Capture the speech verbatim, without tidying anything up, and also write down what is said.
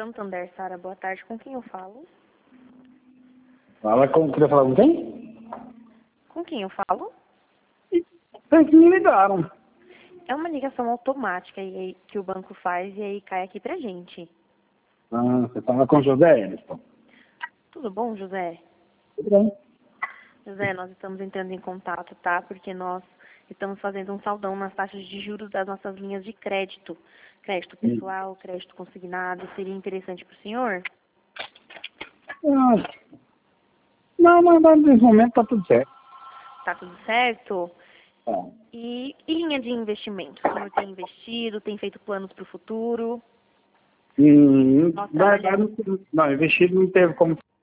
Santander, Sara, boa tarde. Com quem eu falo? Fala com... Queria falar com quem? Com quem eu falo? Tem que me ligaram. É uma ligação automática e aí, que o banco faz e aí cai aqui pra gente. Ah, você fala com o José Edson. Tudo bom, José? Tudo bem. José, nós estamos entrando em contato, tá? Porque nós estamos fazendo um saldão nas taxas de juros das nossas linhas de crédito. Crédito pessoal, crédito consignado. Seria interessante para o senhor? Ah, não, mas mas nesse momento tá tudo certo. Tá tudo certo? Tá. E, e linha de investimento? O senhor tem investido, tem feito planos para o futuro? Hum, Nós na trabalhamos... verdade, não, não, investido não teve como